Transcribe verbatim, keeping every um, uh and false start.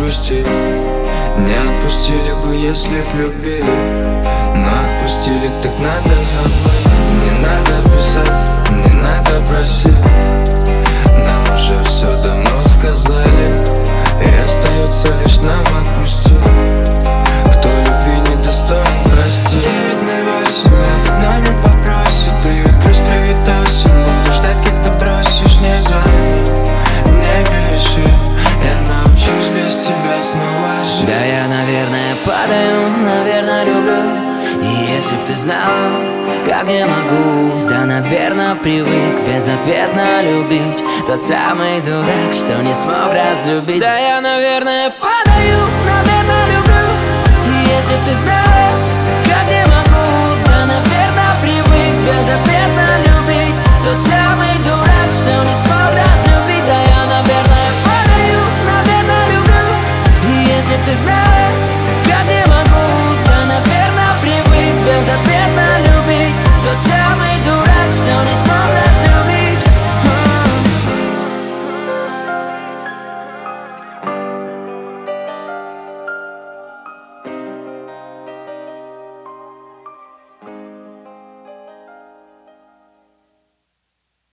грусти. Не отпустили бы, если б любили, но отпустили, так надо забыть. Не надо писать, не надо просить, нам уже все давно сказали, и остается лишь нам отпустить. Кто любви не достоин, прости. Девять ноль восемь, этот номер попросит. Привет, грусть, привет, осень. Буду ждать, когда бросишь, не звони, не пиши. Я научусь без тебя снова жить. Да я, наверное, падаю, наверное, люблю. И если б ты знал, как не могу, да, наверное, привык безответно любить. Тот самый дурак, что не смог разлюбить. Да я, наверное, падаю, наверное, люблю. И если б ты знал,